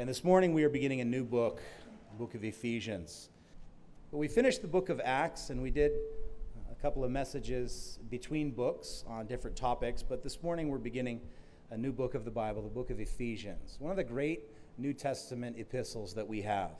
And this morning we are beginning a new book, the book of Ephesians. But we finished the book of Acts, and we did a couple of messages between books on different topics. But this morning we're beginning a new book of the Bible, the book of Ephesians, one of the great New Testament epistles that we have.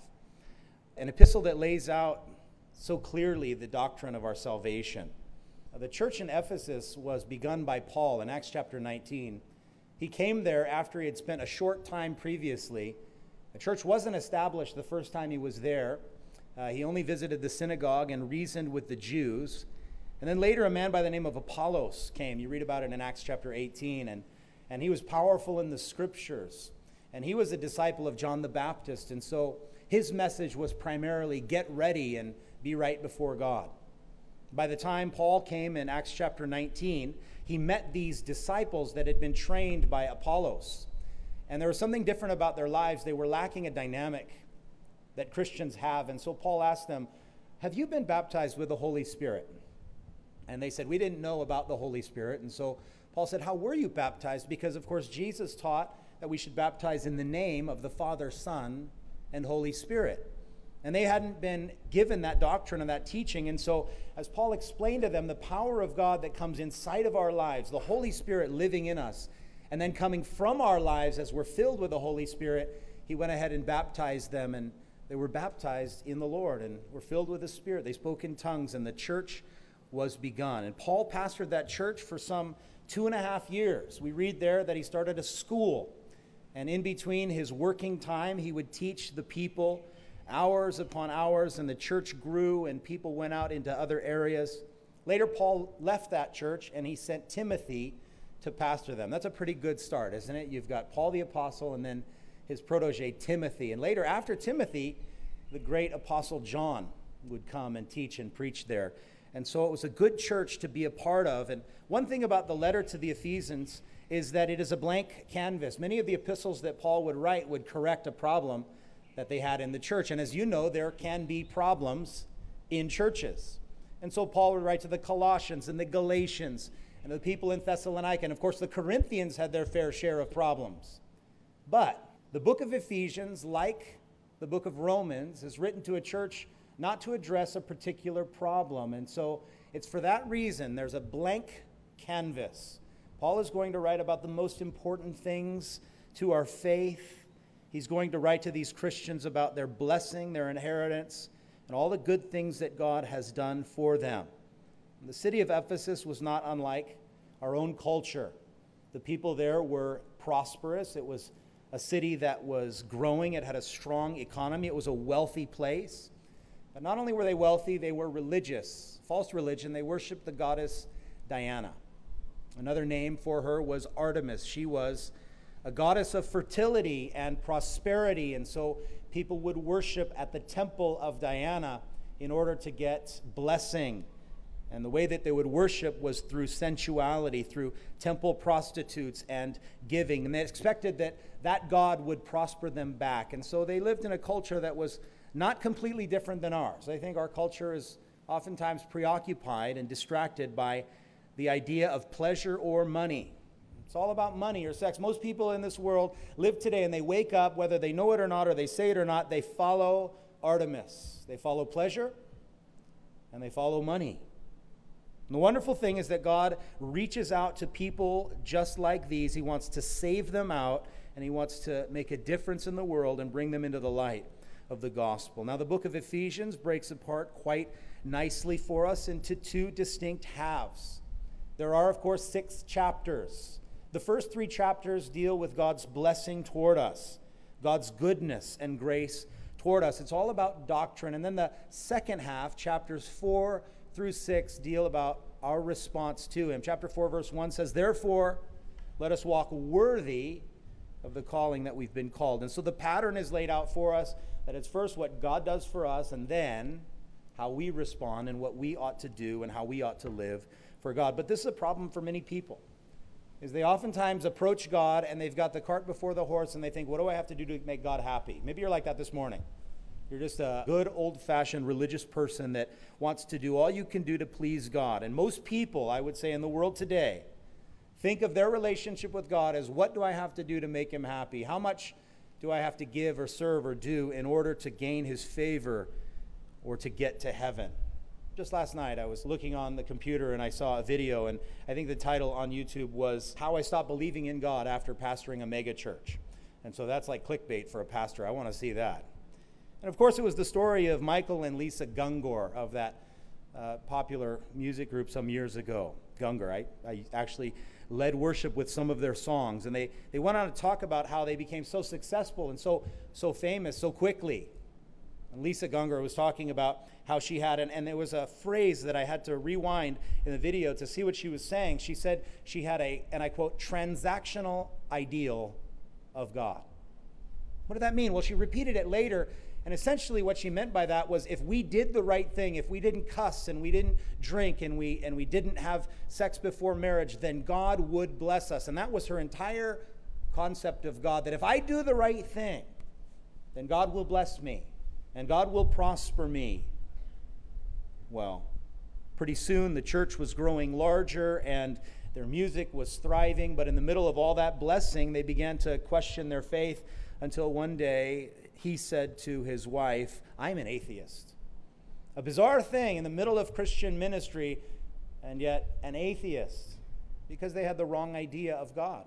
An epistle that lays out so clearly the doctrine of our salvation. The church in Ephesus was begun by Paul in Acts chapter 19. He came there after he had spent a short time previously. The church wasn't established the first time he was there. He only visited the synagogue and reasoned with the Jews. And then later a man by the name of Apollos came. You read about it in Acts chapter 18. And he was powerful in the scriptures. And he was a disciple of John the Baptist. And so his message was primarily get ready and be right before God. By the time Paul came in Acts chapter 19, he met these disciples that had been trained by Apollos. And there was something different about their lives. They were lacking a dynamic that Christians have. And so Paul asked them, have you been baptized with the Holy Spirit? And they said, we didn't know about the Holy Spirit. And so Paul said, how were you baptized? Because, of course, Jesus taught that we should baptize in the name of the Father, Son, and Holy Spirit. And they hadn't been given that doctrine and that teaching. And so as Paul explained to them the power of God that comes inside of our lives, the Holy Spirit living in us, and then coming from our lives as we're filled with the Holy Spirit, he went ahead and baptized them. And they were baptized in the Lord and were filled with the Spirit. They spoke in tongues and the church was begun. And Paul pastored that church for some 2.5 years. We read there that he started a school. And in between his working time, he would teach the people hours upon hours, and the church grew and people went out into other areas. Later, Paul left that church and he sent Timothy to pastor them. That's a pretty good start, isn't it? You've got Paul the apostle and then his protege Timothy. And later, after Timothy, the great apostle John would come and teach and preach there. And so it was a good church to be a part of. And one thing about the letter to the Ephesians is that it is a blank canvas. Many of the epistles that Paul would write would correct a problem that they had in the church. And as you know, there can be problems in churches. And so Paul would write to the Colossians and the Galatians and the people in Thessalonica. And of course, the Corinthians had their fair share of problems. But the book of Ephesians, like the book of Romans, is written to a church not to address a particular problem. And so it's for that reason there's a blank canvas. Paul is going to write about the most important things to our faith. He's going to write to these Christians about their blessing, their inheritance, and all the good things that God has done for them. And the city of Ephesus was not unlike our own culture. The people there were prosperous. It was a city that was growing. It had a strong economy. It was a wealthy place. But not only were they wealthy, they were religious. False religion. They worshiped the goddess Diana. Another name for her was Artemis. She was a goddess of fertility and prosperity, and so people would worship at the temple of Diana in order to get blessing. And the way that they would worship was through sensuality, through temple prostitutes and giving. And they expected that that god would prosper them back. And so they lived in a culture that was not completely different than ours. I think our culture is oftentimes preoccupied and distracted by the idea of pleasure or money. It's all about money or sex. Most people in this world live today and they wake up, whether they know it or not or they say it or not, they follow Artemis. They follow pleasure and they follow money. And the wonderful thing is that God reaches out to people just like these. He wants to save them out and he wants to make a difference in the world and bring them into the light of the gospel. Now, the book of Ephesians breaks apart quite nicely for us into two distinct halves. There are, of course, 6 chapters. The first 3 chapters deal with God's blessing toward us, God's goodness and grace toward us. It's all about doctrine. And then the second half, chapters 4 through 6, deal about our response to him. Chapter 4, verse 1 says, therefore, let us walk worthy of the calling that we've been called. And so the pattern is laid out for us, that it's first what God does for us, and then how we respond and what we ought to do and how we ought to live for God. But this is a problem for many people. Is they oftentimes approach God and they've got the cart before the horse and they think, what do I have to do to make God happy? Maybe you're like that this morning. You're just a good old-fashioned religious person that wants to do all you can do to please God. And most people, I would say, in the world today, think of their relationship with God as, what do I have to do to make him happy? How much do I have to give or serve or do in order to gain his favor or to get to heaven? Just last night, I was looking on the computer and I saw a video, and I think the title on YouTube was How I Stopped Believing in God After Pastoring a Mega Church. And so that's like clickbait for a pastor. I want to see that. And of course, it was the story of Michael and Lisa Gungor of that popular music group some years ago. Gungor. I actually led worship with some of their songs, and they went on to talk about how they became so successful and so famous so quickly. And Lisa Gungor was talking about how she had, and there was a phrase that I had to rewind in the video to see what she was saying. She said she had and I quote, transactional ideal of God. What did that mean? Well, she repeated it later, and essentially what she meant by that was if we did the right thing, if we didn't cuss and we didn't drink and we didn't have sex before marriage, then God would bless us. And that was her entire concept of God, that if I do the right thing, then God will bless me and God will prosper me. Well, pretty soon the church was growing larger and their music was thriving, but in the middle of all that blessing, they began to question their faith until one day he said to his wife, I'm an atheist. A bizarre thing in the middle of Christian ministry, and yet an atheist, because they had the wrong idea of God.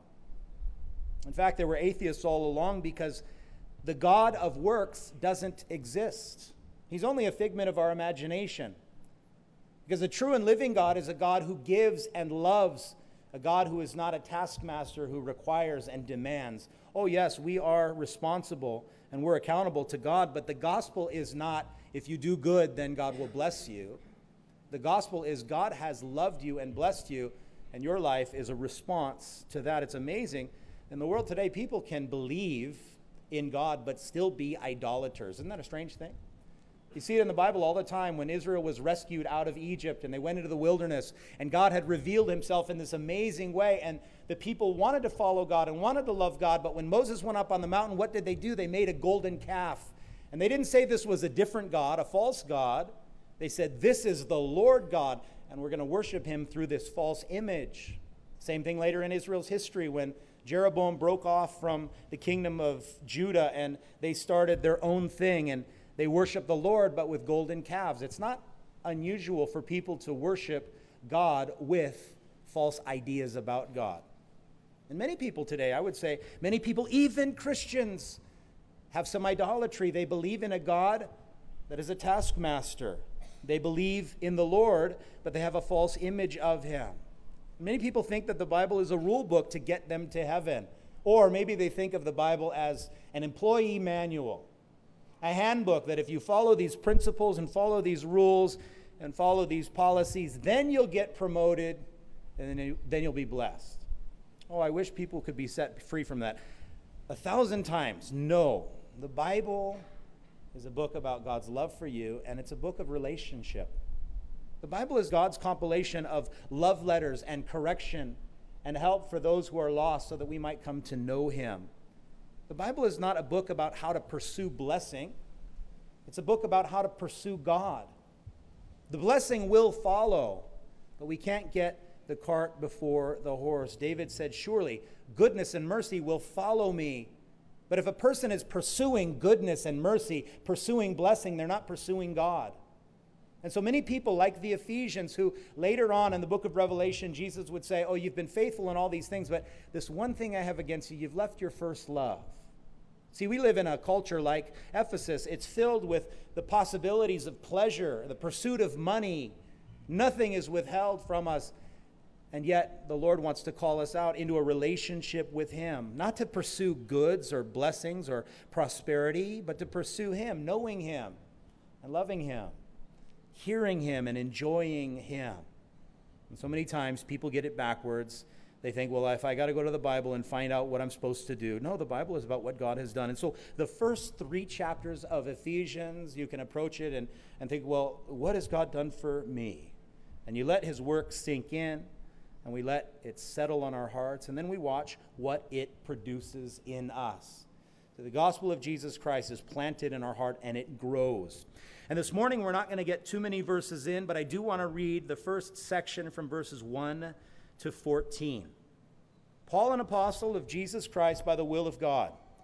In fact, they were atheists all along because the God of works doesn't exist. He's only a figment of our imagination. Because a true and living God is a God who gives and loves, a God who is not a taskmaster who requires and demands. Oh yes, we are responsible and we're accountable to God, but the gospel is not, if you do good, then God will bless you. The gospel is God has loved you and blessed you, and your life is a response to that. It's amazing. In the world today, people can believe in God but still be idolaters. Isn't that a strange thing? You see it in the Bible all the time when Israel was rescued out of Egypt and they went into the wilderness and God had revealed himself in this amazing way, and the people wanted to follow God and wanted to love God, but when Moses went up on the mountain, what did they do? They made a golden calf. And they didn't say this was a different God, a false God. They said, this is the Lord God, and we're going to worship him through this false image. Same thing later in Israel's history when Jeroboam broke off from the kingdom of Judah and they started their own thing, and they worship the Lord, but with golden calves. It's not unusual for people to worship God with false ideas about God. And many people today, I would say, many people, even Christians, have some idolatry. They believe in a God that is a taskmaster. They believe in the Lord, but they have a false image of him. Many people think that the Bible is a rule book to get them to heaven. Or maybe they think of the Bible as an employee manual, a handbook that if you follow these principles and follow these rules and follow these policies, then you'll get promoted and then you'll be blessed. Oh, I wish people could be set free from that. 1,000 times, no. The Bible is a book about God's love for you, and it's a book of relationship. The Bible is God's compilation of love letters and correction and help for those who are lost so that we might come to know him. The Bible is not a book about how to pursue blessing. It's a book about how to pursue God. The blessing will follow, but we can't get the cart before the horse. David said, surely goodness and mercy will follow me. But if a person is pursuing goodness and mercy, pursuing blessing, they're not pursuing God. And so many people, like the Ephesians, who later on in the book of Revelation, Jesus would say, oh, you've been faithful in all these things, but this one thing I have against you, you've left your first love. See, we live in a culture like Ephesus. It's filled with the possibilities of pleasure, the pursuit of money. Nothing is withheld from us. And yet the Lord wants to call us out into a relationship with him, not to pursue goods or blessings or prosperity, but to pursue him, knowing him and loving him, hearing him and enjoying him. And so many times people get it backwards. They think, well, if I got to go to the Bible and find out what I'm supposed to do. No, the Bible is about what God has done. And so the first 3 chapters of Ephesians, you can approach it and think, well, what has God done for me? And you let his work sink in, and we let it settle on our hearts, and then we watch what it produces in us. So the gospel of Jesus Christ is planted in our heart, and it grows. And this morning, we're not going to get too many verses in, but I do want to read the first section from verses 1 to 14. Paul, an apostle of Jesus Christ by the will of God,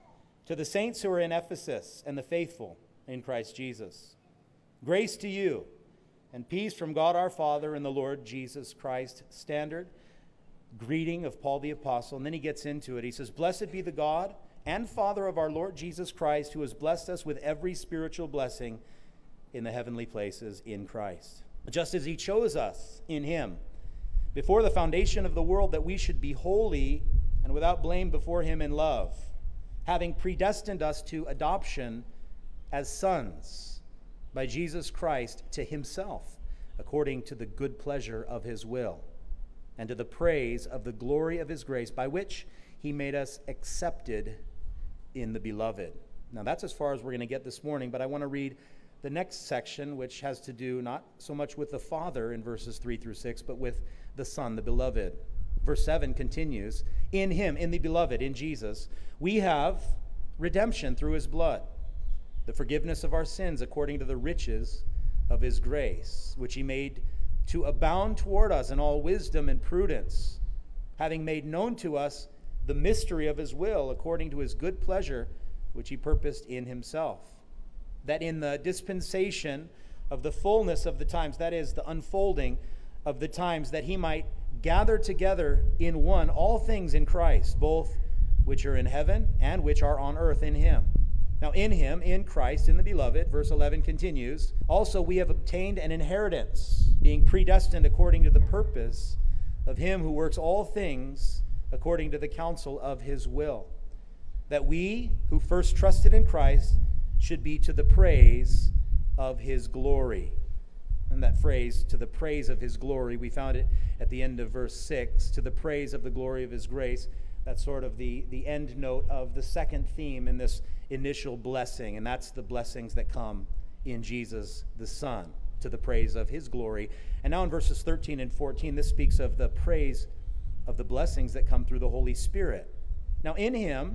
To the saints who are in Ephesus and the faithful in Christ Jesus, grace to you and peace from God our Father and the Lord Jesus Christ. Standard greeting of Paul the Apostle. And then he gets into it. He says, "Blessed be the God and Father of our Lord Jesus Christ, who has blessed us with every spiritual blessing in the heavenly places in Christ, just as he chose us in him before the foundation of the world, that we should be holy and without blame before him in love, having predestined us to adoption as sons by Jesus Christ to himself, according to the good pleasure of his will, and to the praise of the glory of his grace, by which he made us accepted in the beloved." Now that's as far as we're going to get this morning, but I want to read the next section, which has to do not so much with the Father in verses 3 through 6, but with the Son, the beloved. Verse 7 continues, "In him, in the beloved, in Jesus, we have redemption through his blood, the forgiveness of our sins according to the riches of his grace, which he made to abound toward us in all wisdom and prudence, having made known to us the mystery of his will according to his good pleasure, which he purposed in himself, that in the dispensation of the fullness of the times," that is, the unfolding of the times, "that he might gather together in one all things in Christ, both which are in heaven and which are on earth in him. Now in him, in Christ, in the beloved," verse 11 continues, "also we have obtained an inheritance, being predestined according to the purpose of him who works all things according to the counsel of his will, that we who first trusted in Christ should be to the praise of his glory." And that phrase, "to the praise of his glory," we found it at the end of verse 6, "to the praise of the glory of his grace." That's sort of the end note of the second theme in this initial blessing, and that's the blessings that come in Jesus the Son, to the praise of his glory. And now in verses 13 and 14, this speaks of the praise of the blessings that come through the Holy Spirit. Now in him,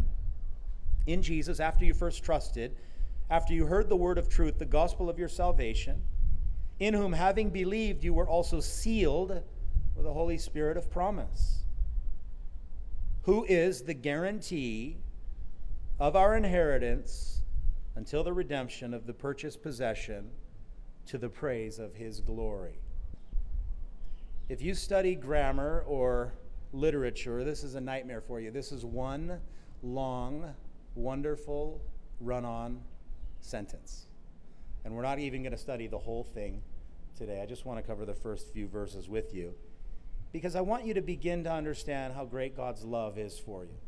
in Jesus, after you first trusted, after you heard the word of truth, the gospel of your salvation, in whom having believed you were also sealed with the Holy Spirit of promise, who is the guarantee of our inheritance until the redemption of the purchased possession, to the praise of his glory. If you study grammar or literature, this is a nightmare for you. This is one long, wonderful, run-on sentence. And we're not even going to study the whole thing today. I just want to cover the first few verses with you, because I want you to begin to understand how great God's love is for you.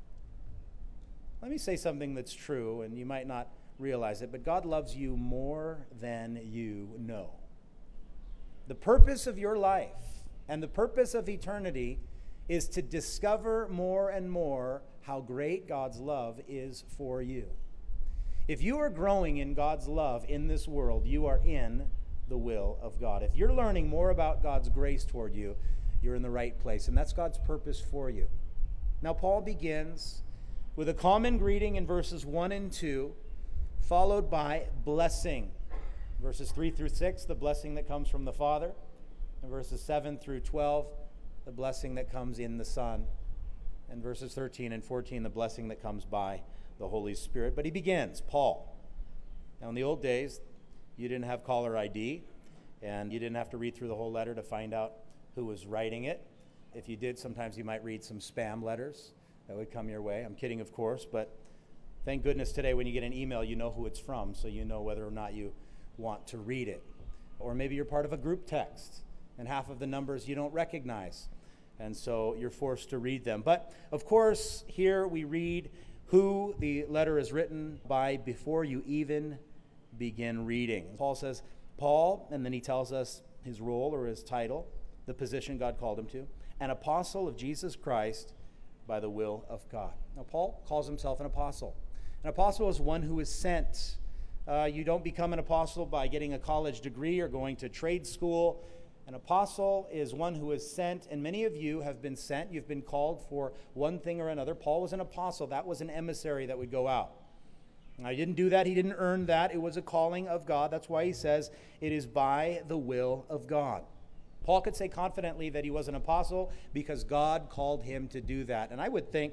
Let me say something that's true, and you might not realize it, but God loves you more than you know. The purpose of your life and the purpose of eternity is to discover more and more how great God's love is for you. If you are growing in God's love in this world, you are in the will of God. If you're learning more about God's grace toward you, you're in the right place, and that's God's purpose for you. Now, Paul begins with a common greeting in verses 1 and 2, followed by blessing. Verses 3 through 6, the blessing that comes from the Father, and verses 7 through 12, the blessing that comes in the Son, and verses 13 and 14, the blessing that comes by the Holy Spirit. But he begins, Paul. Now, in the old days, you didn't have caller ID, and you didn't have to read through the whole letter to find out who was writing it. If you did, sometimes you might read some spam letters that would come your way. I'm kidding, of course, but thank goodness today when you get an email, you know who it's from, so you know whether or not you want to read it. Or maybe you're part of a group text, and half of the numbers you don't recognize, and so you're forced to read them. But, of course, here we read who the letter is written by before you even begin reading. Paul says, Paul, and then he tells us his role or his title, the position God called him to, an apostle of Jesus Christ by the will of God. Now, Paul calls himself an apostle. An apostle is one who is sent. You don't become an apostle by getting a college degree or going to trade school. An apostle is one who is sent, and many of you have been sent. You've been called for one thing or another. Paul was an apostle. That was an emissary that would go out. Now, he didn't do that. He didn't earn that. It was a calling of God. That's why he says it is by the will of God. Paul could say confidently that he was an apostle because God called him to do that. And I would think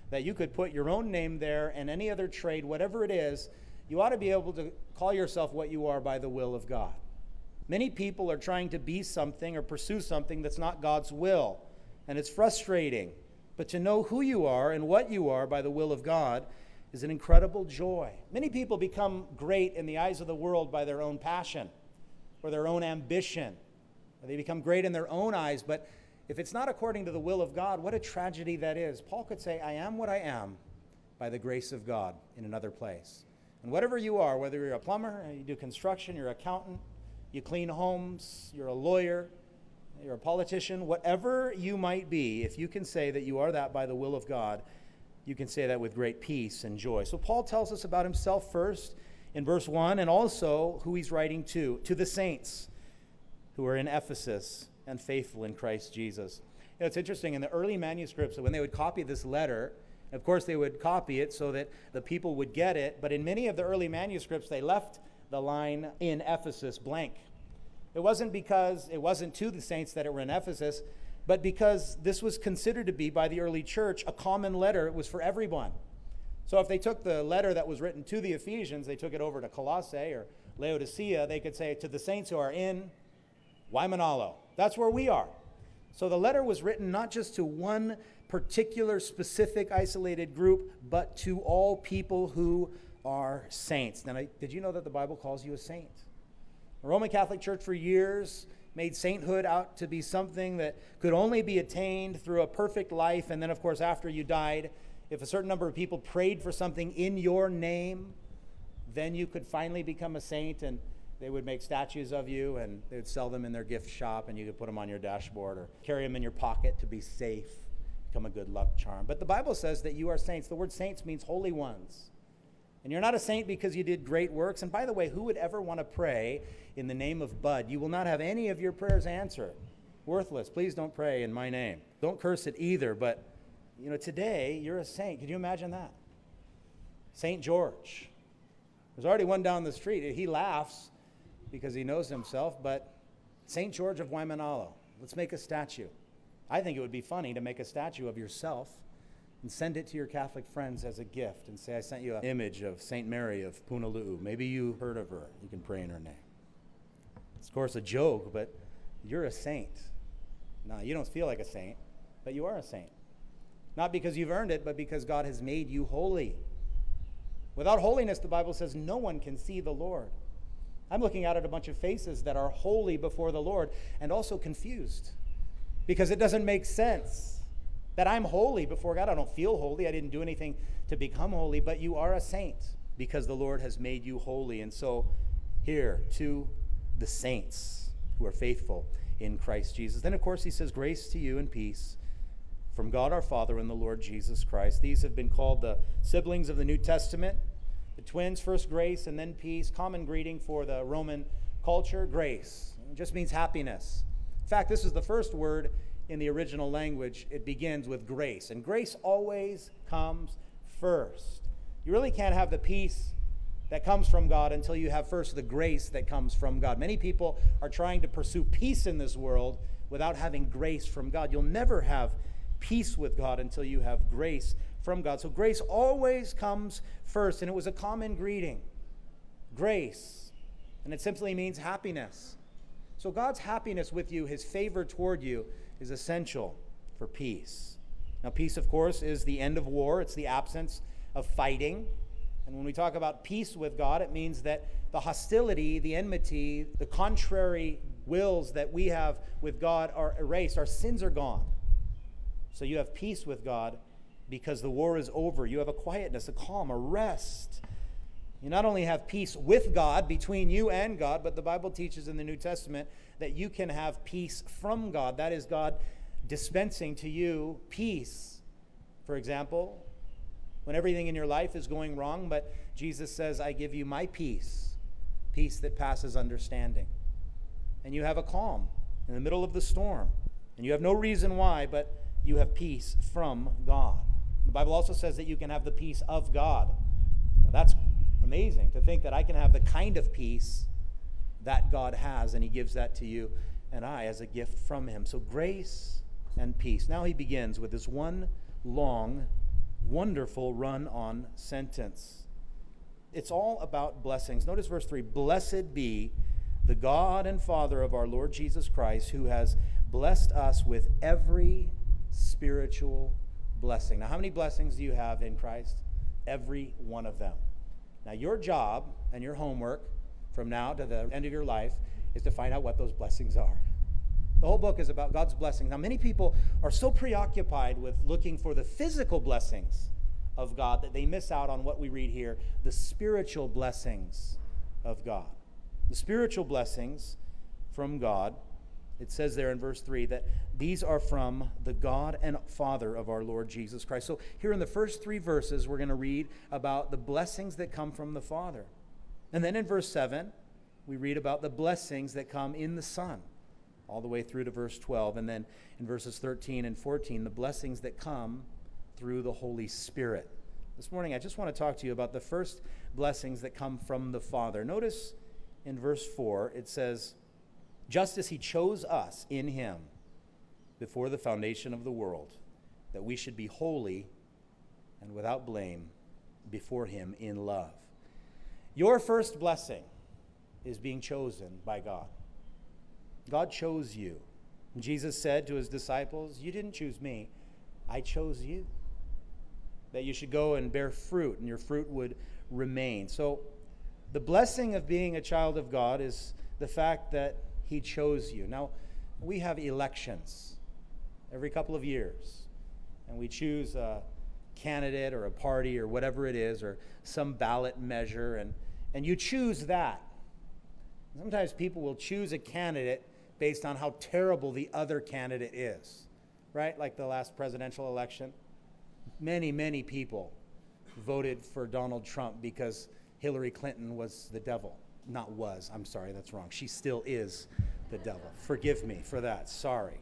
that you could put your own name there and any other trade, whatever it is, you ought to be able to call yourself what you are by the will of God. Many people are trying to be something or pursue something that's not God's will, and it's frustrating. But to know who you are and what you are by the will of God is an incredible joy. Many people become great in the eyes of the world by their own passion or their own ambition. Or they become great in their own eyes, but if it's not according to the will of God, what a tragedy that is. Paul could say, I am what I am by the grace of God in another place. And whatever you are, whether you're a plumber, you do construction, you're an accountant, you clean homes, you're a lawyer, you're a politician, whatever you might be, if you can say that you are that by the will of God, you can say that with great peace and joy. So Paul tells us about himself first in verse 1, and also who he's writing to the saints who are in Ephesus and faithful in Christ Jesus. You know, it's interesting, in the early manuscripts, when they would copy this letter, of course they would copy it so that the people would get it, but in many of the early manuscripts, they left the line in Ephesus blank. It wasn't because it wasn't to the saints that it were in Ephesus, but because this was considered to be, by the early church, a common letter. It was for everyone. So if they took the letter that was written to the Ephesians, they took it over to Colossae or Laodicea, they could say to the saints who are in Waimanalo. That's where we are. So the letter was written not just to one particular, specific, isolated group, but to all people who are saints. Now, did you know that the Bible calls you a saint? The Roman Catholic Church for years made sainthood out to be something that could only be attained through a perfect life. And then, of course, after you died, if a certain number of people prayed for something in your name, then you could finally become a saint, and they would make statues of you, and they would sell them in their gift shop, and you could put them on your dashboard or carry them in your pocket to be safe, become a good luck charm. But the Bible says that you are saints. The word saints means holy ones. And you're not a saint because you did great works. And by the way, who would ever want to pray in the name of Bud? You will not have any of your prayers answered. Worthless. Please don't pray in my name. Don't curse it either. But, you know, today you're a saint. Could you imagine that? St. George. There's already one down the street. He laughs because he knows himself, but St. George of Waimanalo. Let's make a statue. I think it would be funny to make a statue of yourself and send it to your Catholic friends as a gift and say, I sent you an image of St. Mary of Punalu'u. Maybe you heard of her. You can pray in her name. It's, of course, a joke, but you're a saint. No, you don't feel like a saint, but you are a saint. Not because you've earned it, but because God has made you holy. Without holiness, the Bible says, no one can see the Lord. I'm looking out at a bunch of faces that are holy before the Lord and also confused because it doesn't make sense that I'm holy before God. I don't feel holy. I didn't do anything to become holy, but you are a saint because the Lord has made you holy. And so here to the saints who are faithful in Christ Jesus. Then, of course, he says, grace to you and peace from God our Father and the Lord Jesus Christ. These have been called the siblings of the New Testament, the twins, first grace and then peace. Common greeting for the Roman culture, grace. It just means happiness. In fact, this is the first word in the original language. It begins with grace, and grace always comes first. You really can't have the peace that comes from God until you have first the grace that comes from God. Many people are trying to pursue peace in this world without having grace from God. You'll never have peace with God until you have grace from God. So grace always comes first, and it was a common greeting. Grace, and it simply means happiness. So God's happiness with you, his favor toward you, is essential for peace. Now, peace, of course, is the end of war. It's the absence of fighting. And when we talk about peace with God, it means that the hostility, the enmity, the contrary wills that we have with God are erased. Our sins are gone. So you have peace with God because the war is over. You have a quietness, a calm, a rest. You not only have peace with God, between you and God, but the Bible teaches in the New Testament that you can have peace from God. That is God dispensing to you peace. For example, when everything in your life is going wrong, but Jesus says, I give you my peace, peace that passes understanding. And you have a calm in the middle of the storm. And you have no reason why, but you have peace from God. The Bible also says that you can have the peace of God. Now, that's amazing to think that I can have the kind of peace that God has, and he gives that to you and I as a gift from him. So grace and peace. Now he begins with this one long wonderful run-on sentence. It's all about blessings. Notice verse 3, "Blessed be the God and Father of our Lord Jesus Christ, who has blessed us with every spiritual blessing." Now, how many blessings do you have in Christ? Every one of them. Now, your job and your homework from now to the end of your life is to find out what those blessings are. The whole book is about God's blessings. Now, many people are so preoccupied with looking for the physical blessings of God that they miss out on what we read here, the spiritual blessings of God. The spiritual blessings from God, it says there in verse 3 that these are from the God and Father of our Lord Jesus Christ. So here in the first 3 verses, we're going to read about the blessings that come from the Father. And then in verse 7, we read about the blessings that come in the Son, all the way through to verse 12. And then in verses 13 and 14, the blessings that come through the Holy Spirit. This morning, I just want to talk to you about the first blessings that come from the Father. Notice in verse 4, it says, "Just as he chose us in him before the foundation of the world, that we should be holy and without blame before him in love." Your first blessing is being chosen by God. God chose you. Jesus said to his disciples, "You didn't choose me, I chose you." That you should go and bear fruit, and your fruit would remain. So the blessing of being a child of God is the fact that he chose you. Now, we have elections every couple of years, and we choose a candidate or a party or whatever it is, or some ballot measure, and you choose that. Sometimes people will choose a candidate based on how terrible the other candidate is, right? Like the last presidential election. Many people voted for Donald Trump because Hillary Clinton was the devil. Not was, I'm sorry, that's wrong. She still is the devil. Forgive me for that, sorry.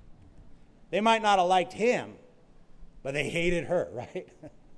They might not have liked him, but they hated her, right?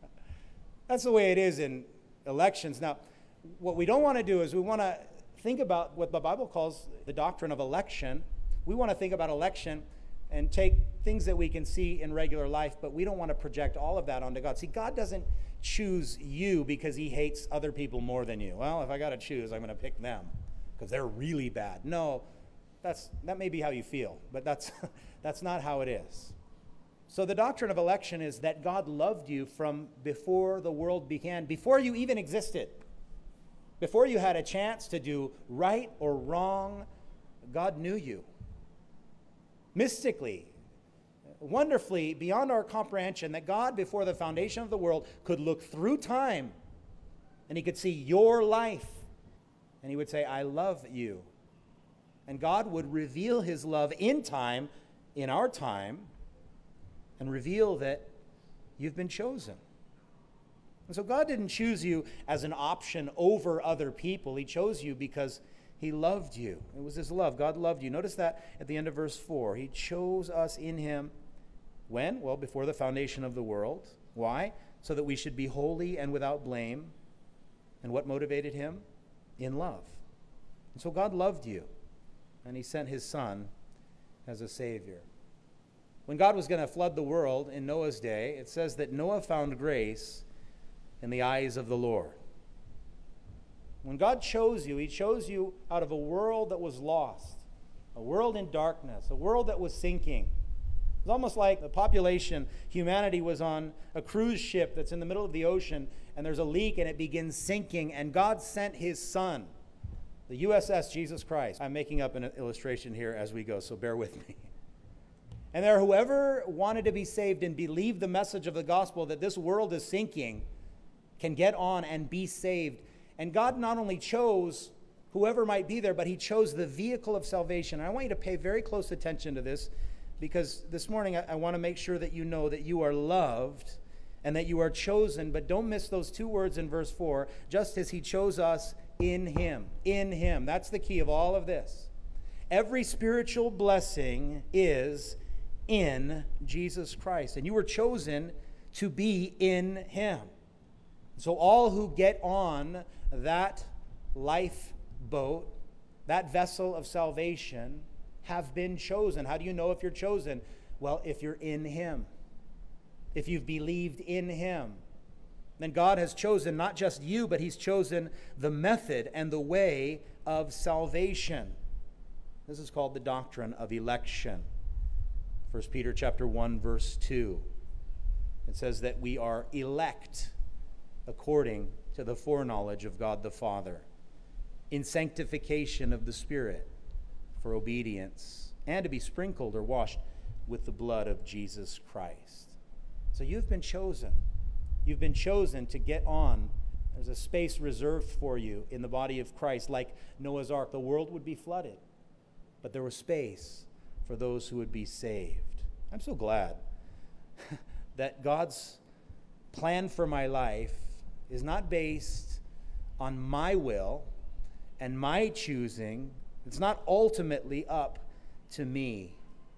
That's the way it is in elections. Now, what we don't want to do is we want to think about what the Bible calls the doctrine of election. We want to think about election and take things that we can see in regular life, but we don't want to project all of that onto God. See, God doesn't choose you because he hates other people more than you. Well, if I got to choose, I'm going to pick them because they're really bad. No, that may be how you feel, but that's not how it is. So the doctrine of election is that God loved you from before the world began, before you even existed. Before you had a chance to do right or wrong, God knew you. Mystically, wonderfully, beyond our comprehension, that God, before the foundation of the world, could look through time, and he could see your life, and he would say, "I love you." And God would reveal his love in time, in our time, and reveal that you've been chosen. And so God didn't choose you as an option over other people. He chose you because he loved you. It was his love. God loved you. Notice that at the end of verse 4. He chose us in him. When? Well, before the foundation of the world. Why? So that we should be holy and without blame. And what motivated him? In love. And so God loved you, and he sent his Son as a Savior. When God was going to flood the world in Noah's day, it says that Noah found grace in the eyes of the Lord. When God chose you, he chose you out of a world that was lost, a world in darkness, a world that was sinking. It was almost like the population, humanity was on a cruise ship that's in the middle of the ocean, and there's a leak and it begins sinking, and God sent his Son, the USS Jesus Christ. I'm making up an illustration here as we go, so bear with me. And there, whoever wanted to be saved and believed the message of the gospel that this world is sinking can get on and be saved. And God not only chose whoever might be there, but he chose the vehicle of salvation. And I want you to pay very close attention to this, because this morning I want to make sure that you know that you are loved and that you are chosen. But don't miss those 2 words in verse 4, just as he chose us in him. In him. That's the key of all of this. Every spiritual blessing is in Jesus Christ. And you were chosen to be in him. So all who get on that lifeboat, that vessel of salvation, have been chosen. How do you know if you're chosen? Well, if you're in him. if you've believed in him, then God has chosen not just you, but he's chosen the method and the way of salvation. This is called the doctrine of election. 1 Peter chapter 1, verse 2. It says that we are elect according to the foreknowledge of God the Father, in sanctification of the Spirit, for obedience, and to be sprinkled or washed with the blood of Jesus Christ. So you've been chosen. You've been chosen to get on. There's a space reserved for you in the body of Christ, like Noah's Ark. The world would be flooded, but there was space for those who would be saved. I'm so glad that God's plan for my life is not based on my will and my choosing. It's not ultimately up to me.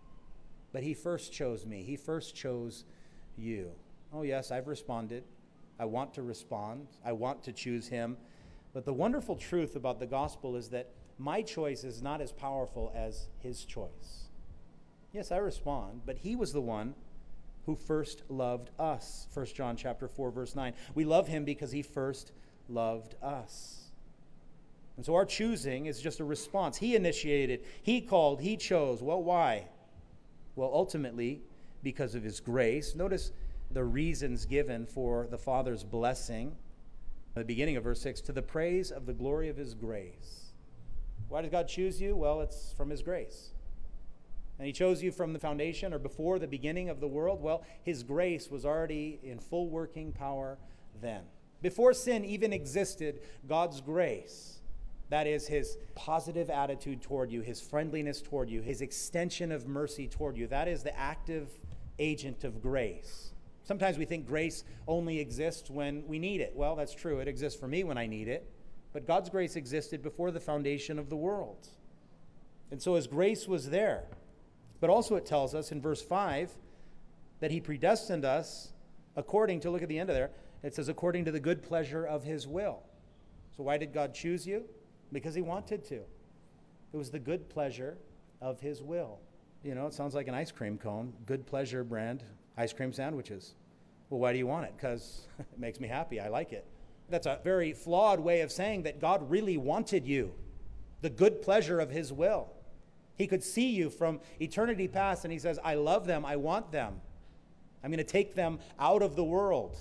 But he first chose me. He first chose you. Oh yes, I've responded. I want to respond. I want to choose him. But the wonderful truth about the gospel is that my choice is not as powerful as his choice. Yes, I respond, but he was the one who first loved us. 1 John chapter 4, verse 9. We love him because he first loved us. And so our choosing is just a response. He initiated, he called, he chose. Well, why? Well, ultimately, because of his grace. Notice the reasons given for the Father's blessing. At the beginning of verse 6, to the praise of the glory of his grace. Why does God choose you? Well, it's from his grace. And he chose you from the foundation or before the beginning of the world. Well, his grace was already in full working power then. Before sin even existed, God's grace, that is his positive attitude toward you, his friendliness toward you, his extension of mercy toward you, that is the active agent of grace. Sometimes we think grace only exists when we need it. Well, that's true. It exists for me when I need it. But God's grace existed before the foundation of the world. And so his grace was there. But also it tells us in verse 5 that he predestined us according to, look at the end of there, it says according to the good pleasure of his will. So why did God choose you? Because he wanted to. It was the good pleasure of his will. You know, it sounds like an ice cream cone, good pleasure brand ice cream sandwiches. Well, why do you want it? Because it makes me happy. I like it. That's a very flawed way of saying that God really wanted you. The good pleasure of his will. He could see you from eternity past, and he says, I love them, I want them. I'm going to take them out of the world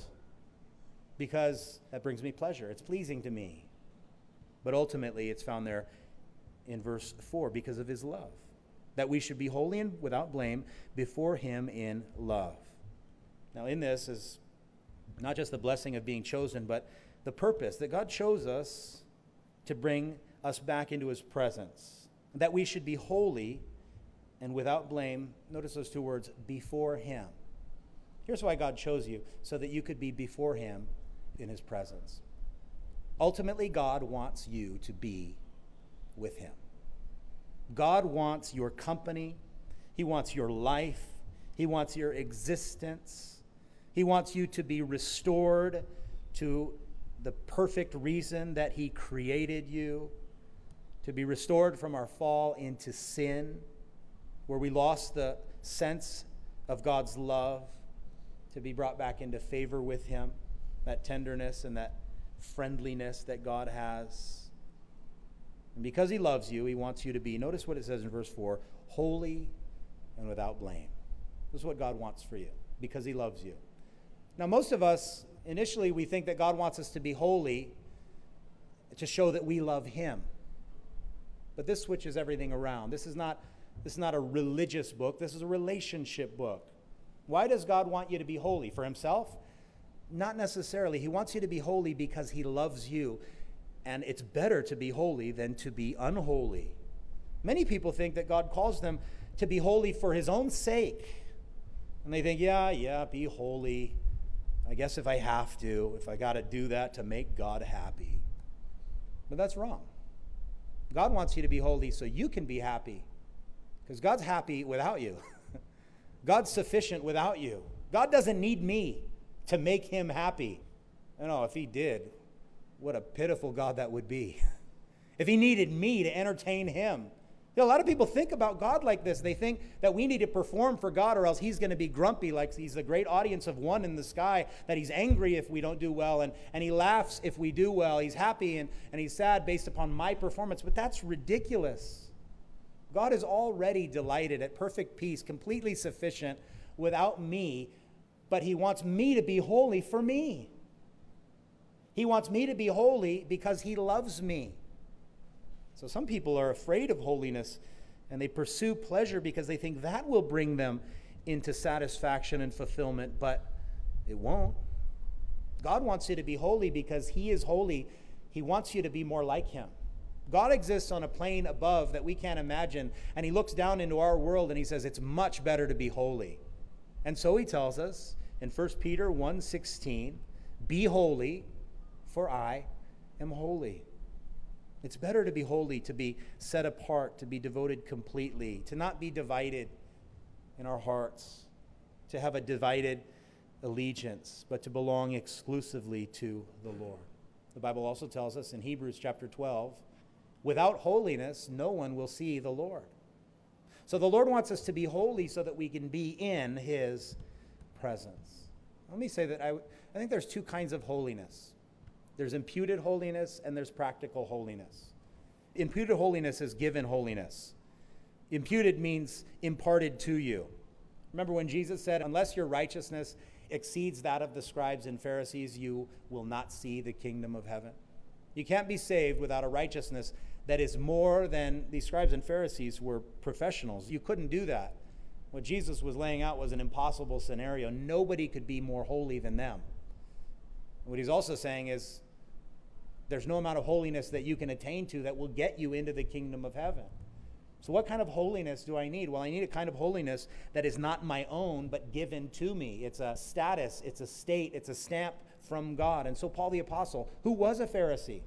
because that brings me pleasure. It's pleasing to me. But ultimately, it's found there in verse 4, because of his love, that we should be holy and without blame before him in love. Now, in this is not just the blessing of being chosen, but the purpose that God chose us to bring us back into his presence. That we should be holy and without blame. Notice those two words, before him. Here's why God chose you, so that you could be before him in his presence. Ultimately, God wants you to be with him. God wants your company. He wants your life. He wants your existence. He wants you to be restored to the perfect reason that he created you. To be restored from our fall into sin, where we lost the sense of God's love, to be brought back into favor with him, that tenderness and that friendliness that God has. And because he loves you, he wants you to be, notice what it says in verse 4, holy and without blame. This is what God wants for you, because he loves you. Now, most of us, initially, we think that God wants us to be holy to show that we love him. But this switches everything around. This is not a religious book. This is a relationship book. Why does God want you to be holy? For himself? Not necessarily. He wants you to be holy because he loves you. And it's better to be holy than to be unholy. Many people think that God calls them to be holy for his own sake. And they think, yeah, be holy. I guess if I have to, if I got to do that to make God happy. But that's wrong. God wants you to be holy so you can be happy. Because God's happy without you. God's sufficient without you. God doesn't need me to make him happy. I know, if he did, what a pitiful God that would be. If he needed me to entertain him, A lot of people think about God like this. They think that we need to perform for God or else he's going to be grumpy, like he's a great audience of one in the sky, that he's angry if we don't do well, and he laughs if we do well. He's happy and he's sad based upon my performance. But that's ridiculous. God is already delighted, at perfect peace, completely sufficient without me, but he wants me to be holy for me. He wants me to be holy because he loves me. So some people are afraid of holiness, and they pursue pleasure because they think that will bring them into satisfaction and fulfillment, but it won't. God wants you to be holy because he is holy. He wants you to be more like him. God exists on a plane above that we can't imagine, and he looks down into our world and he says it's much better to be holy. And so he tells us in 1 Peter 1:16, be holy, for I am holy. It's better to be holy, to be set apart, to be devoted completely, to not be divided in our hearts, to have a divided allegiance, but to belong exclusively to the Lord. The Bible also tells us in Hebrews chapter 12, without holiness, no one will see the Lord. So the Lord wants us to be holy so that we can be in his presence. Let me say that I think there's two kinds of holiness. There's imputed holiness and there's practical holiness. Imputed holiness is given holiness. Imputed means imparted to you. Remember when Jesus said, unless your righteousness exceeds that of the scribes and Pharisees, you will not see the kingdom of heaven. You can't be saved without a righteousness that is more than the scribes and Pharisees were professionals. You couldn't do that. What Jesus was laying out was an impossible scenario. Nobody could be more holy than them. What he's also saying is there's no amount of holiness that you can attain to that will get you into the kingdom of heaven. So what kind of holiness do I need? Well, I need a kind of holiness that is not my own, but given to me. It's a status, it's a state, it's a stamp from God. And so Paul the Apostle, who was a Pharisee,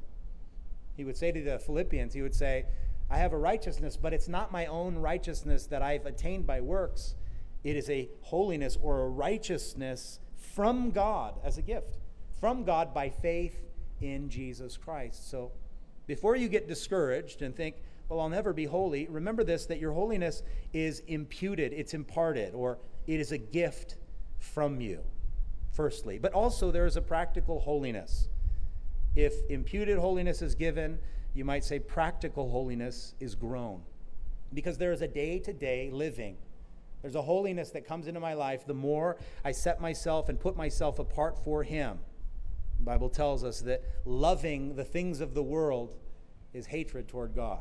he would say to the Philippians, he would say, I have a righteousness, but it's not my own righteousness that I've attained by works. It is a holiness or a righteousness from God as a gift, from God by faith in Jesus Christ. So before you get discouraged and think, well, I'll never be holy, remember this, that your holiness is imputed, it's imparted, or it is a gift from you, firstly. But also there is a practical holiness. If imputed holiness is given, you might say practical holiness is grown. Because there is a day-to-day living. There's a holiness that comes into my life the more I set myself and put myself apart for him. The Bible tells us that loving the things of the world is hatred toward God.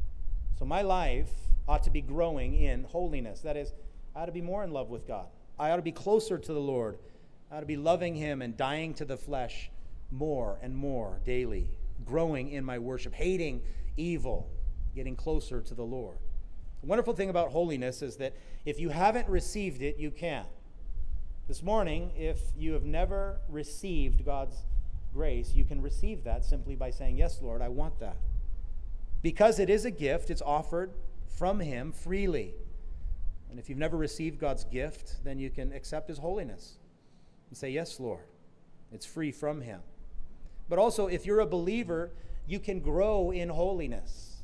So my life ought to be growing in holiness. That is, I ought to be more in love with God. I ought to be closer to the Lord. I ought to be loving him and dying to the flesh more and more daily, growing in my worship, hating evil, getting closer to the Lord. The wonderful thing about holiness is that if you haven't received it, you can. This morning, if you have never received God's grace, you can receive that simply by saying, yes, Lord, I want that. Because it is a gift, it's offered from him freely. And if you've never received God's gift, then you can accept his holiness and say, yes, Lord, it's free from him. But also, if you're a believer, you can grow in holiness.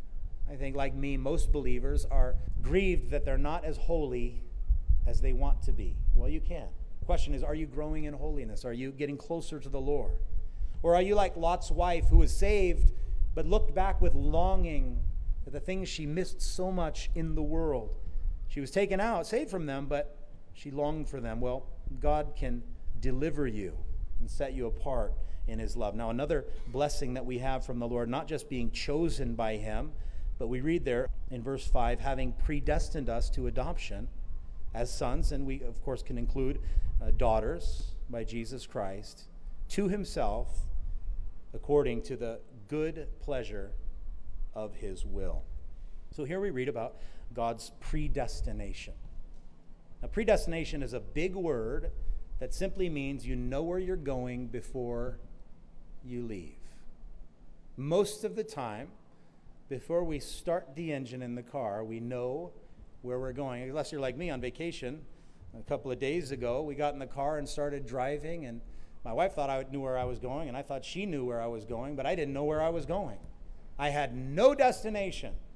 I think, like me, most believers are grieved that they're not as holy as they want to be. Well, you can. The question is, are you growing in holiness? Are you getting closer to the Lord? Or are you like Lot's wife, who was saved but looked back with longing at the things she missed so much in the world? She was taken out, saved from them, but she longed for them. Well, God can deliver you and set you apart in his love. Now, another blessing that we have from the Lord, not just being chosen by him, but we read there in verse 5, having predestined us to adoption as sons, and we, of course, can include daughters by Jesus Christ, to himself, according to the good pleasure of his will. So here we read about God's predestination. Now, predestination is a big word that simply means you know where you're going before you leave. Most of the time, before we start the engine in the car, we know where we're going. Unless you're like me on vacation. A couple of days ago, we got in the car and started driving, and my wife thought I knew where I was going, and I thought she knew where I was going, but I didn't know where I was going. I had no destination.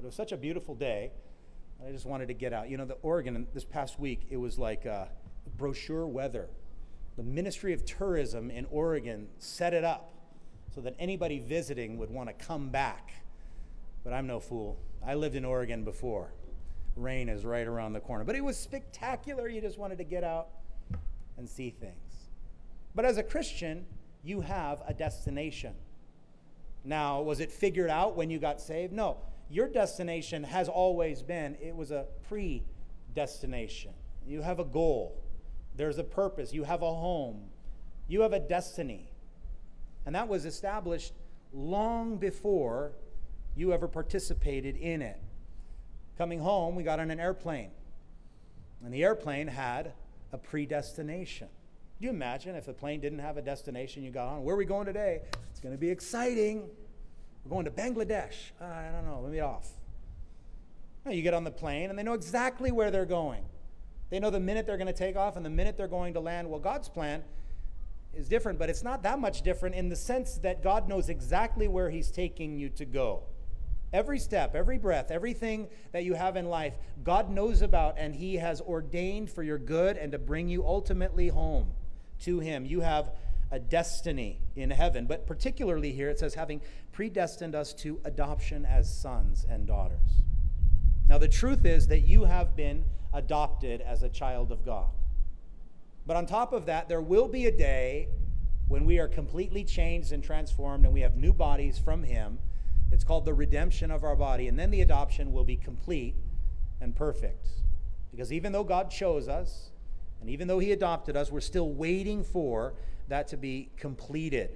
But it was such a beautiful day, I just wanted to get out. The Oregon, this past week, it was like brochure weather. The Ministry of Tourism in Oregon set it up so that anybody visiting would want to come back. But I'm no fool. I lived in Oregon before. Rain is right around the corner. But it was spectacular. You just wanted to get out and see things. But as a Christian, you have a destination. Now, was it figured out when you got saved? No. Your destination has always been, it was a predestination. You have a goal. There's a purpose. You have a home. You have a destiny. And that was established long before you ever participated in it. Coming home, we got on an airplane. And the airplane had a predestination. Can you imagine if the plane didn't have a destination you got on? Where are we going today? It's going to be exciting. We're going to Bangladesh. I don't know. Let me off. No, you get on the plane, and they know exactly where they're going. They know the minute they're going to take off and the minute they're going to land. Well, God's plan is different, but it's not that much different in the sense that God knows exactly where he's taking you to go. Every step, every breath, everything that you have in life, God knows about, and he has ordained for your good and to bring you ultimately home to him. You have a destiny in heaven, but particularly here it says having predestined us to adoption as sons and daughters. Now the truth is that you have been adopted as a child of God. But on top of that, there will be a day when we are completely changed and transformed and we have new bodies from him. It's called the redemption of our body, and then the adoption will be complete and perfect. Because even though God chose us, and even though he adopted us, we're still waiting for that to be completed.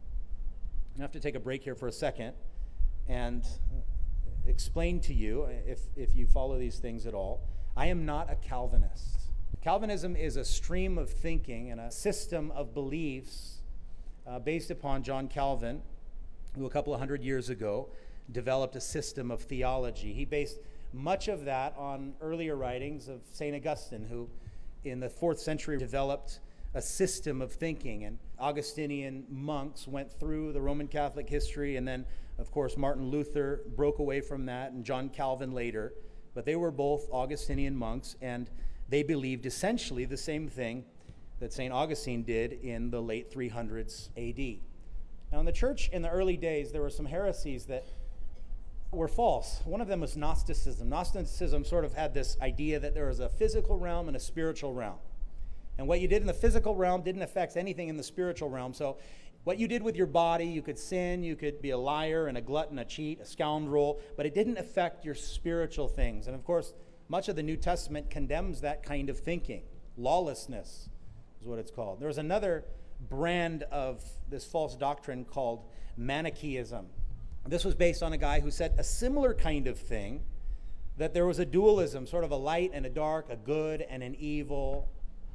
I have to take a break here for a second and explain to you, if you follow these things at all, I am not a Calvinist. Calvinism is a stream of thinking and a system of beliefs based upon John Calvin, who a couple of hundred years ago developed a system of theology. He based much of that on earlier writings of St. Augustine, who in the 4th century developed a system of thinking. And Augustinian monks went through the Roman Catholic history, and then, of course, Martin Luther broke away from that, and John Calvin later. But they were both Augustinian monks, and they believed essentially the same thing that St. Augustine did in the late 300s AD. Now, in the church in the early days, there were some heresies that were false. One of them was Gnosticism. Gnosticism sort of had this idea that there was a physical realm and a spiritual realm. And what you did in the physical realm didn't affect anything in the spiritual realm. So what you did with your body, you could sin, you could be a liar and a glutton, a cheat, a scoundrel, but it didn't affect your spiritual things. And of course, much of the New Testament condemns that kind of thinking. Lawlessness is what it's called. There was another brand of this false doctrine called Manichaeism. This was based on a guy who said a similar kind of thing, that there was a dualism, sort of a light and a dark, a good and an evil.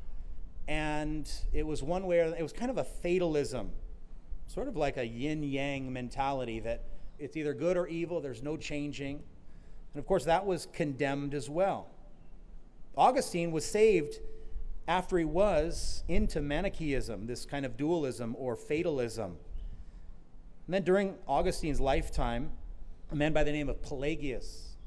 And it was one where it was kind of a fatalism, sort of like a yin-yang mentality that it's either good or evil, there's no changing. And of course, that was condemned as well. Augustine was saved after he was into Manichaeism, this kind of dualism or fatalism. And then during Augustine's lifetime, a man by the name of Pelagius,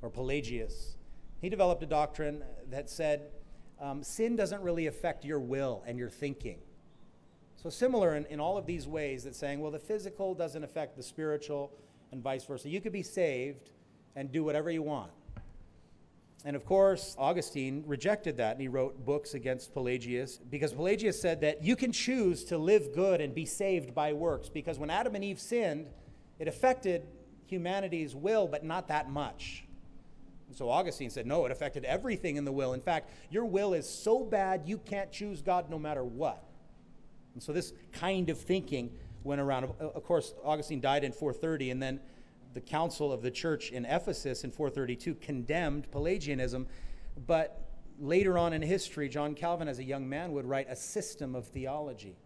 he developed a doctrine that said sin doesn't really affect your will and your thinking. So similar in all of these ways, that saying, well, the physical doesn't affect the spiritual and vice versa. You could be saved and do whatever you want. And of course, Augustine rejected that, and he wrote books against Pelagius, because Pelagius said that you can choose to live good and be saved by works, because when Adam and Eve sinned, it affected humanity's will, but not that much. And so Augustine said, no, it affected everything in the will. In fact, your will is so bad you can't choose God no matter what. And so this kind of thinking went around. Of course, Augustine died in 430, and then the council of the church in Ephesus in 432 condemned Pelagianism, but later on in history, John Calvin, as a young man, would write a system of theology.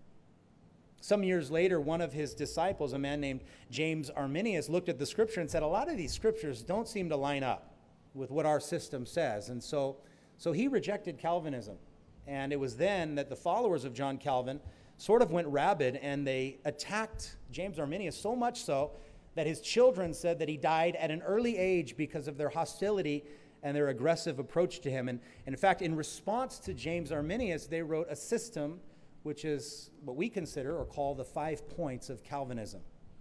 Some years later, one of his disciples, a man named James Arminius, looked at the scripture and said, a lot of these scriptures don't seem to line up with what our system says. And so he rejected Calvinism. And it was then that the followers of John Calvin sort of went rabid, and they attacked James Arminius so much so that his children said that he died at an early age because of their hostility and their aggressive approach to him. And in fact, in response to James Arminius, they wrote a system which is what we consider or call the 5 points of Calvinism.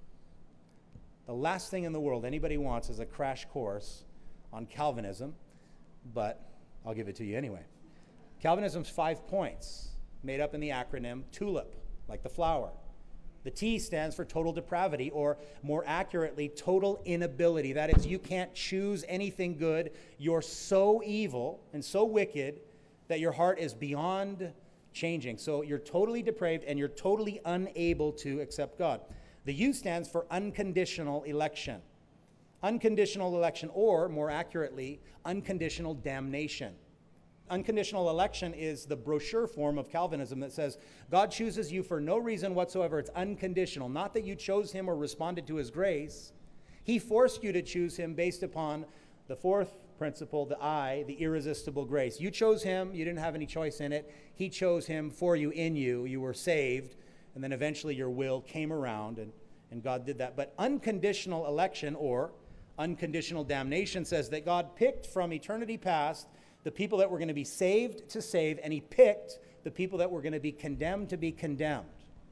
The last thing in the world anybody wants is a crash course on Calvinism, but I'll give it to you anyway. Calvinism's 5 points, made up in the acronym TULIP, like the flower. The T stands for total depravity, or more accurately, total inability. That is, you can't choose anything good. You're so evil and so wicked that your heart is beyond changing. So you're totally depraved and you're totally unable to accept God. The U stands for unconditional election. Unconditional election, or more accurately, unconditional damnation. Unconditional election is the brochure form of Calvinism that says God chooses you for no reason whatsoever. It's unconditional. Not that you chose him or responded to his grace. He forced you to choose him based upon the 4th principle, the I, the irresistible grace. You chose him. You didn't have any choice in it. He chose him for you, in you. You were saved. And then eventually your will came around and God did that. But unconditional election, or unconditional damnation, says that God picked from eternity past the people that were going to be saved to save, and he picked the people that were going to be condemned to be condemned.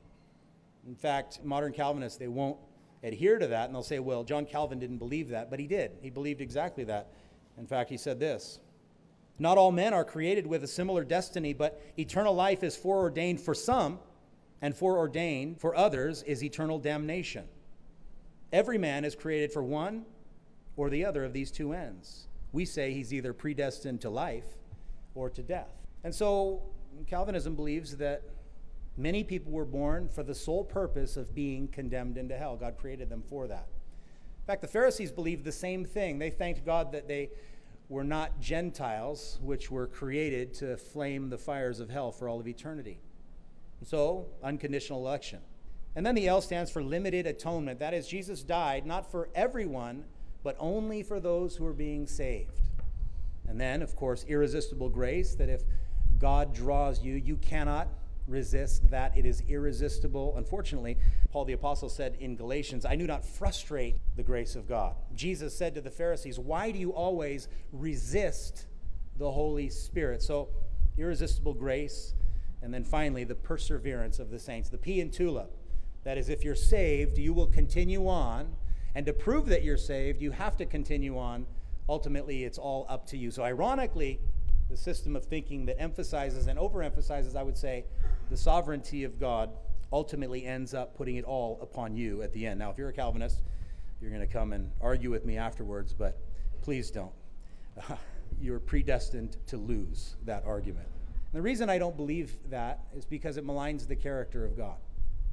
In fact, modern Calvinists, they won't adhere to that, and they'll say, well, John Calvin didn't believe that, but he did. He believed exactly that. In fact, he said this: not all men are created with a similar destiny, but eternal life is foreordained for some, and foreordained for others is eternal damnation. Every man is created for one or the other of these 2 ends. We say he's either predestined to life or to death. And so Calvinism believes that many people were born for the sole purpose of being condemned into hell. God created them for that. In fact, the Pharisees believed the same thing. They thanked God that they were not Gentiles, which were created to flame the fires of hell for all of eternity. And so, unconditional election. And then the L stands for limited atonement. That is, Jesus died not for everyone, but only for those who are being saved. And then, of course, irresistible grace, that if God draws you, you cannot resist that. It is irresistible. Unfortunately, Paul the Apostle said in Galatians, I do not frustrate the grace of God. Jesus said to the Pharisees, why do you always resist the Holy Spirit? So, irresistible grace, and then finally, the perseverance of the saints. The P in TULIP. That is, if you're saved, you will continue on. And to prove that you're saved, you have to continue on. Ultimately, it's all up to you. So ironically, the system of thinking that emphasizes and overemphasizes, I would say, the sovereignty of God ultimately ends up putting it all upon you at the end. Now, if you're a Calvinist, you're going to come and argue with me afterwards, but please don't. You're predestined to lose that argument. And the reason I don't believe that is because it maligns the character of God.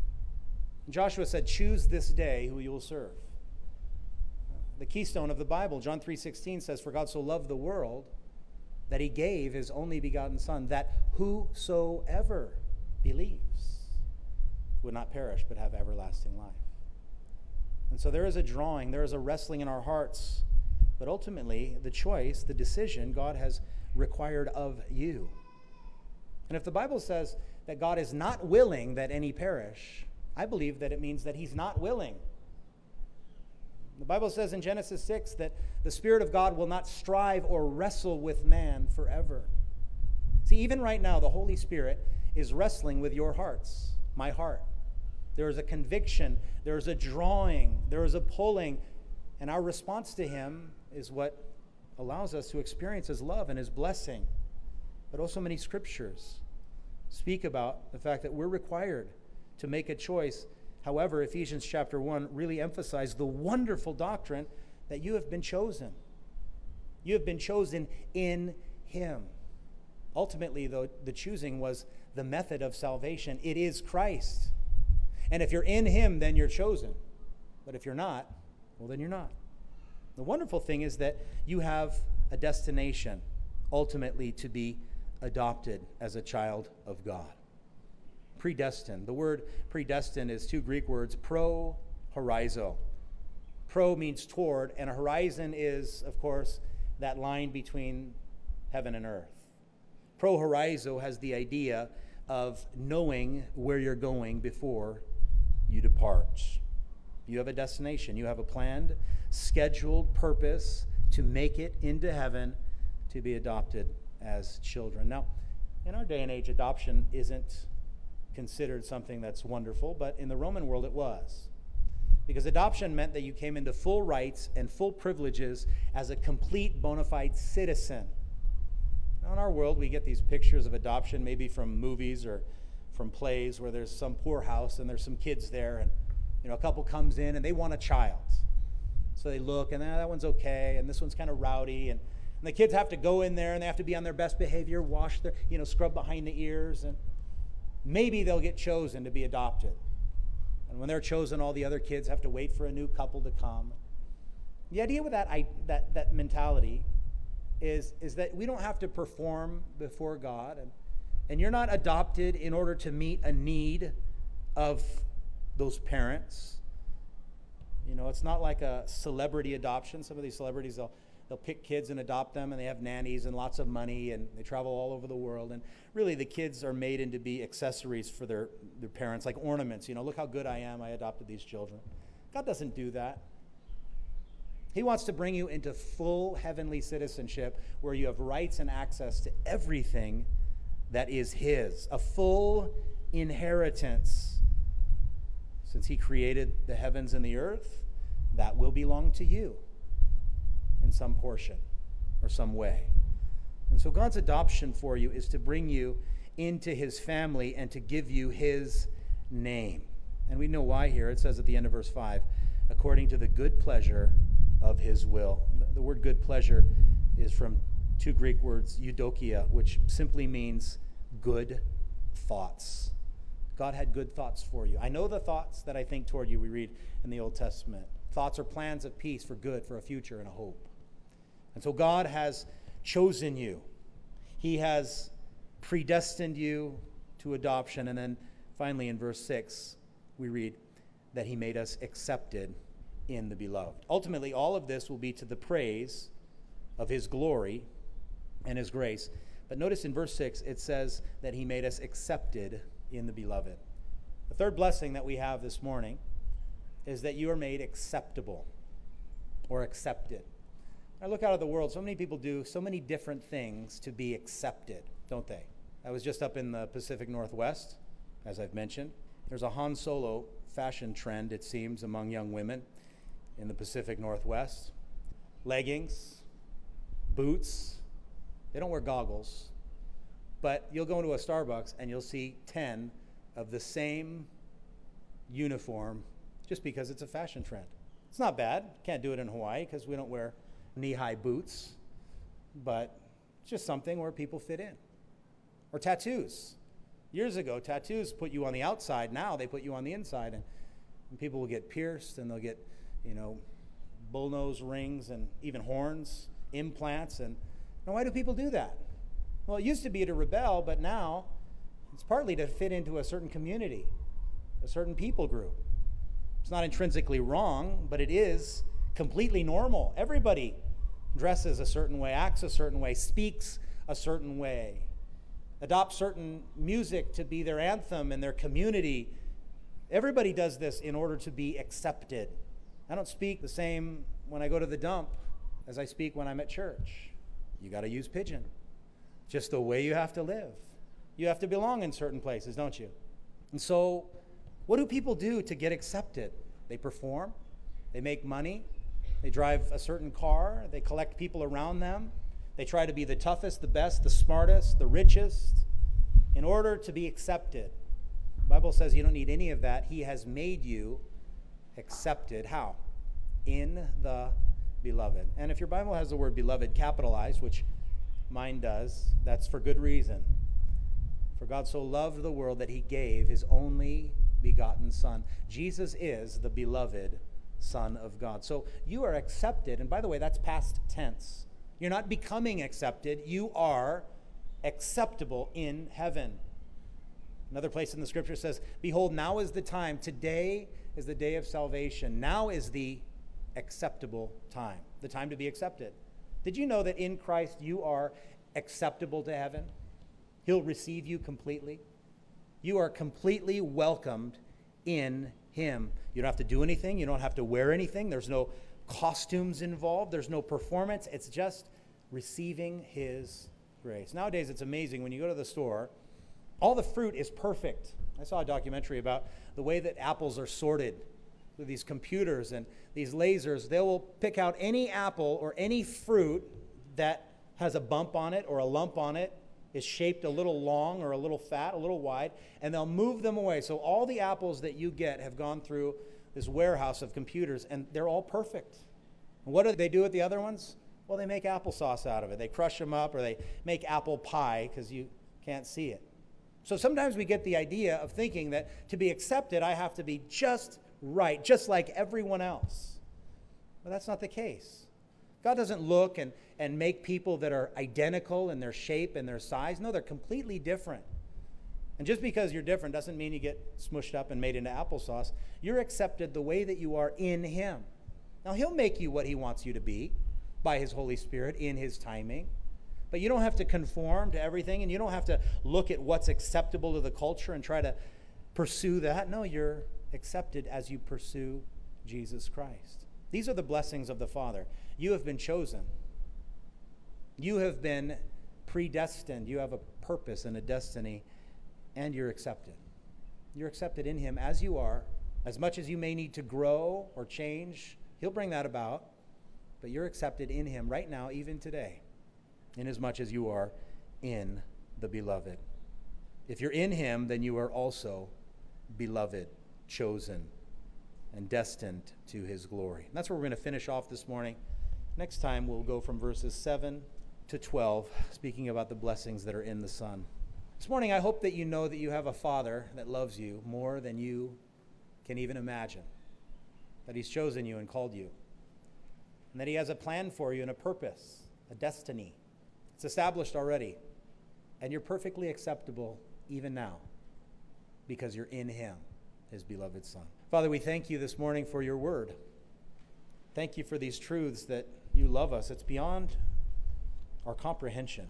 Joshua said, choose this day who you will serve. The keystone of the Bible, John 3:16 says, for God so loved the world that he gave his only begotten Son, that whosoever believes would not perish but have everlasting life. And so there is a drawing, there is a wrestling in our hearts, but ultimately the choice, the decision God has required of you. And if the Bible says that God is not willing that any perish, I believe that it means that he's not willing. The Bible says in Genesis 6 that the Spirit of God will not strive or wrestle with man forever. See, even right now, the Holy Spirit is wrestling with your hearts, my heart. There is a conviction, there is a drawing, there is a pulling, and our response to him is what allows us to experience his love and his blessing. But also many scriptures speak about the fact that we're required to make a choice. However, Ephesians chapter 1 really emphasized the wonderful doctrine that you have been chosen. You have been chosen in him. Ultimately, though, the choosing was the method of salvation. It is Christ. And if you're in him, then you're chosen. But if you're not, well, then you're not. The wonderful thing is that you have a destination, ultimately to be adopted as a child of God. Predestined. The word predestined is 2 Greek words, pro, horizo. Pro means toward, and a horizon is, of course, that line between heaven and earth. Pro horizo has the idea of knowing where you're going before you depart. You have a destination. You have a planned, scheduled purpose to make it into heaven, to be adopted as children. Now, in our day and age, adoption isn't considered something that's wonderful, but in the Roman world it was. Because adoption meant that you came into full rights and full privileges as a complete bona fide citizen. Now, in our world, we get these pictures of adoption, maybe from movies or from plays, where there's some poor house and there's some kids there, and a couple comes in and they want a child. So they look and that one's okay, and this one's kind of rowdy, and the kids have to go in there and they have to be on their best behavior, wash their, scrub behind the ears, and maybe they'll get chosen to be adopted. And when they're chosen, all the other kids have to wait for a new couple to come. The idea with that mentality is that we don't have to perform before God, and you're not adopted in order to meet a need of those parents. It's not like a celebrity adoption. Some of these celebrities, they'll pick kids and adopt them, and they have nannies and lots of money, and they travel all over the world. And really, the kids are made into be accessories for their parents, like ornaments. Look how good I am. I adopted these children. God doesn't do that. He wants to bring you into full heavenly citizenship where you have rights and access to everything that is His, a full inheritance. Since He created the heavens and the earth, that will belong to you in some portion or some way. And so God's adoption for you is to bring you into His family and to give you His name. And we know why here. It says at the end of verse 5, according to the good pleasure of His will. The word good pleasure is from two Greek words, eudokia, which simply means good thoughts. God had good thoughts for you. I know the thoughts that I think toward you, we read in the Old Testament. Thoughts are plans of peace for good, for a future and a hope. And so God has chosen you. He has predestined you to adoption. And then finally in verse 6, we read that He made us accepted in the beloved. Ultimately, all of this will be to the praise of His glory and His grace. But notice in verse 6, it says that He made us accepted in the beloved. The third blessing that we have this morning is that you are made acceptable or accepted. I look out at the world, so many people do so many different things to be accepted, don't they? I was just up in the Pacific Northwest, as I've mentioned. There's a Han Solo fashion trend, it seems, among young women in the Pacific Northwest. Leggings, boots. They don't wear goggles. But you'll go into a Starbucks and you'll see 10 of the same uniform just because it's a fashion trend. It's not bad. Can't do it in Hawaii because we don't wear knee-high boots. But it's just something where people fit in. Or tattoos. Years ago, tattoos put you on the outside. Now they put you on the inside. And people will get pierced and they'll get, bullnose rings and even horns, implants. And why do people do that? Well, it used to be to rebel, but now it's partly to fit into a certain community, a certain people group. It's not intrinsically wrong, but it is completely normal. Everybody dresses a certain way, acts a certain way, speaks a certain way, adopts certain music to be their anthem in their community. Everybody does this in order to be accepted. I don't speak the same when I go to the dump as I speak when I'm at church. You got to use pidgin. Just the way you have to live. You have to belong in certain places, don't you? And so, what do people do to get accepted? They perform, they make money, they drive a certain car, they collect people around them, they try to be the toughest, the best, the smartest, the richest, in order to be accepted. The Bible says you don't need any of that. He has made you accepted. How? In the beloved. And if your Bible has the word beloved capitalized, which mine does, that's for good reason. For God so loved the world that He gave His only begotten Son. Jesus is the beloved Son of God. So you are accepted, and by the way, that's past tense. You're not becoming accepted. You are acceptable in heaven. Another place in the Scripture says, behold, now is the time. Today is the day of salvation. Now is the acceptable time, the time to be accepted. Did you know that in Christ you are acceptable to heaven? He'll receive you completely. You are completely welcomed in him, you don't have to do anything. You don't have to wear anything. There's no costumes involved. There's no performance. It's just receiving his grace. Nowadays, it's amazing. When you go to the store, all the fruit is perfect. I saw a documentary about the way that apples are sorted with these computers and these lasers. They will pick out any apple or any fruit that has a bump on it or a lump on it, is shaped a little long or a little fat, a little wide, and they'll move them away. So all the apples that you get have gone through this warehouse of computers, and they're all perfect. And what do they do with the other ones? Well, they make applesauce out of it. They crush them up, or they make apple pie because you can't see it. So sometimes we get the idea of thinking that to be accepted, I have to be just right, just like everyone else. But that's not the case. God doesn't look and make people that are identical in their shape and their size. No, they're completely different. And just because you're different doesn't mean you get smushed up and made into applesauce. You're accepted the way that you are in him. Now, he'll make you what he wants you to be by his Holy Spirit in his timing. But you don't have to conform to everything, and you don't have to look at what's acceptable to the culture and try to pursue that. No, you're accepted as you pursue Jesus Christ. These are the blessings of the Father. You have been chosen. You have been predestined. You have a purpose and a destiny, and you're accepted. You're accepted in him as you are. As much as you may need to grow or change, he'll bring that about. But you're accepted in him right now, even today, inasmuch as you are in the beloved. If you're in him, then you are also beloved, chosen, and destined to his glory. And that's where we're going to finish off this morning. Next time, we'll go from verses 7 to 12, speaking about the blessings that are in the Son. This morning, I hope that you know that you have a Father that loves you more than you can even imagine, that he's chosen you and called you, and that he has a plan for you and a purpose, a destiny. It's established already, and you're perfectly acceptable even now because you're in him, his beloved Son. Father, we thank you this morning for your word. Thank you for these truths that you love us. It's beyond our comprehension.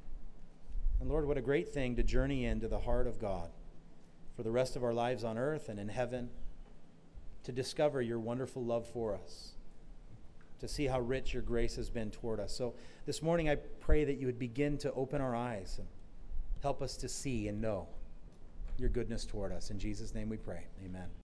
And Lord, what a great thing to journey into the heart of God for the rest of our lives on earth and in heaven, to discover your wonderful love for us, to see how rich your grace has been toward us. So this morning I pray that you would begin to open our eyes and help us to see and know your goodness toward us. In Jesus' name we pray. Amen.